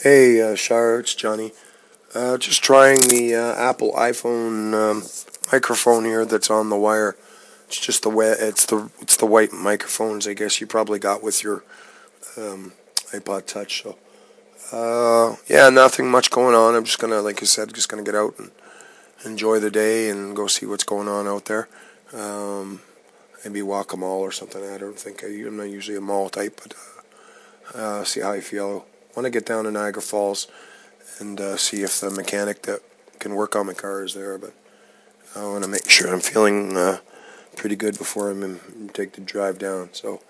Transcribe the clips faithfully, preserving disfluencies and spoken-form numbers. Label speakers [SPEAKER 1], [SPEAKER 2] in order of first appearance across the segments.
[SPEAKER 1] Hey, uh, Shar, it's Johnny. Uh, just trying the uh, Apple iPhone um, microphone here that's on the wire. It's just the way it's the it's the white microphones. I guess you probably got with your um, iPod Touch. So uh, yeah, nothing much going on. I'm just gonna, like I said, just gonna get out and enjoy the day and go see what's going on out there. Um, maybe walk a mall or something. I don't think I, I'm not usually a mall type, but uh, uh, see how I feel. Want to get down to Niagara Falls and uh, see if the mechanic that can work on my car is there. But I want to make sure I'm feeling uh, pretty good before I'm in, take the drive down. So,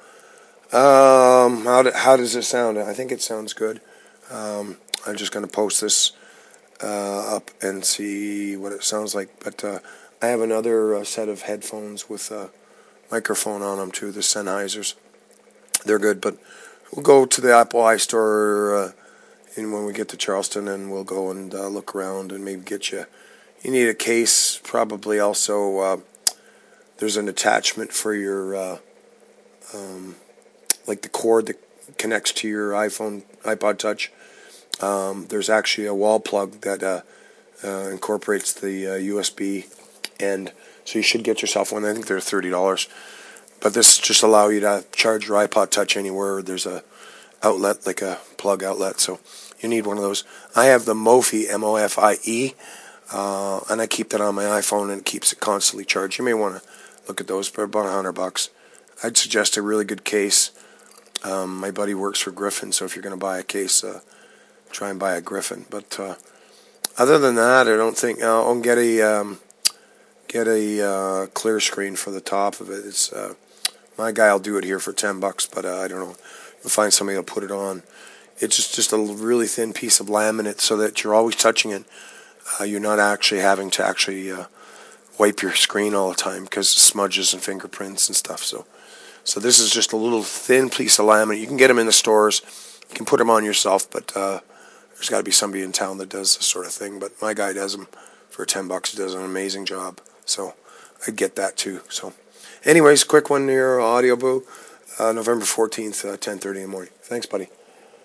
[SPEAKER 1] um, how do, how does it sound? I think it sounds good. Um, I'm just going to post this uh, up and see what it sounds like. But uh, I have another uh, set of headphones with a microphone on them too, the Sennheisers. They're good, but we'll go to the Apple iStore uh, and when we get to Charleston, and we'll go and uh, look around and maybe get you. You need a case, probably also. Uh, there's an attachment for your, uh, um, like the cord that connects to your iPhone, iPod Touch. Um, there's actually a wall plug that uh, uh, incorporates the uh, U S B end, so you should get yourself one. I think they're thirty dollars. But this just allow you to charge your iPod Touch anywhere. There's a outlet, like a plug outlet, so you need one of those. I have the Mofi, M O F I E, uh, and I keep that on my iPhone, and it keeps it constantly charged. You may want to look at those for about a hundred bucks. I'd suggest a really good case. Um, my buddy works for Griffin, so if you're going to buy a case, uh, try and buy a Griffin. But uh, other than that, I don't think uh, I'll get a um, get a uh, clear screen for the top of it. It's uh, my guy will do it here for ten bucks, but uh, I don't know. You'll find somebody will put it on. It's just, just a really thin piece of laminate so that you're always touching it. Uh, you're not actually having to actually uh, wipe your screen all the time because of smudges and fingerprints and stuff. So, so this is just a little thin piece of laminate. You can get them in the stores. You can put them on yourself, but uh, there's got to be somebody in town that does this sort of thing. But my guy does them for ten bucks. He does an amazing job. So I get that too. So, anyways, quick one here, Audio Boo. Uh, November fourteenth, uh, ten thirty in the morning. Thanks, buddy.